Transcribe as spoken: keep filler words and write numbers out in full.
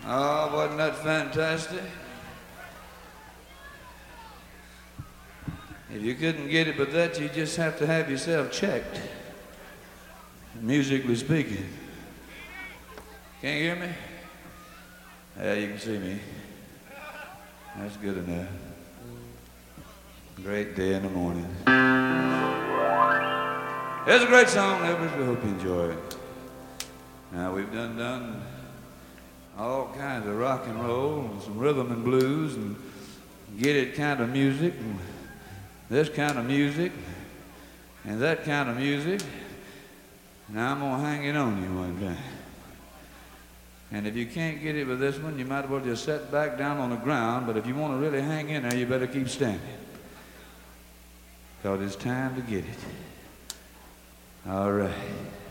Oh, wasn't that fantastic? If you couldn't get it with that, you just have to have yourself checked, musically speaking. Can't you hear me? Yeah, you can see me. That's good enough. Great day in the morning. It's a great song, Elvis. We hope you enjoy it. Now, we've done done all kinds of rock and roll and some rhythm and blues and get it kind of music and this kind of music and that kind of music. Now I'm gonna hang it on you one time. And if you can't get it with this one, you might as well just sit back down on the ground, but if you want to really hang in there, you better keep standing. Because it's time to get it. All right.